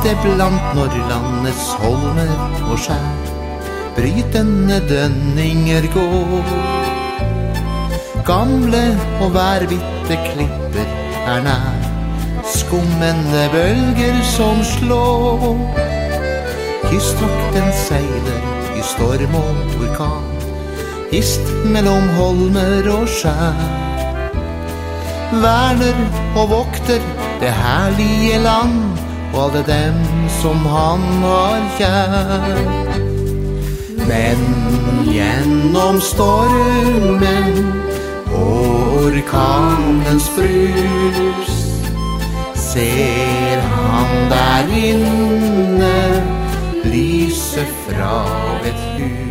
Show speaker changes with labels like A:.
A: ute blant Norrlandets holmer og skjær, brytende dønninger går. Gamle og værbitte klipper nær, skummende bølger som slår. Kystvakten seiler i storm og orkan, hist mellom holmer og skjær. Verner og vokter det herlige land, og alle dem som han har kjær. Men gjennom stormen og orkanens brus ser han der inne lyset fra et hus.